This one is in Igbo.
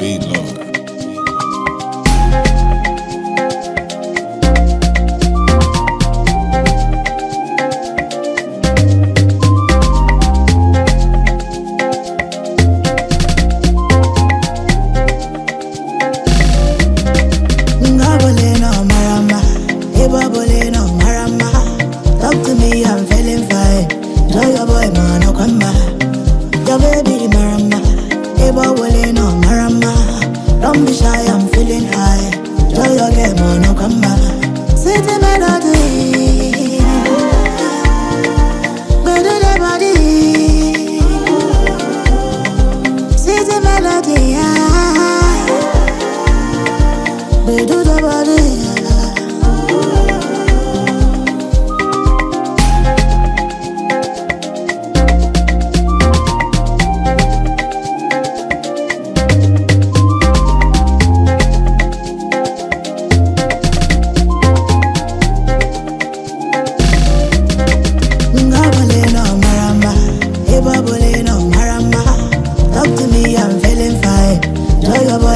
beat, Lord. Talk to me, I'm feeling fine. Enjoy your boy, man, no come back. Your baby, marama. Eba wale no marama. Don't be shy, I'm feeling high. Enjoy your game, man, no come back. City melody. Better the body. City melody, yeah. Better the body. Talk to me, I'm feeling fine. Enjoy your boy.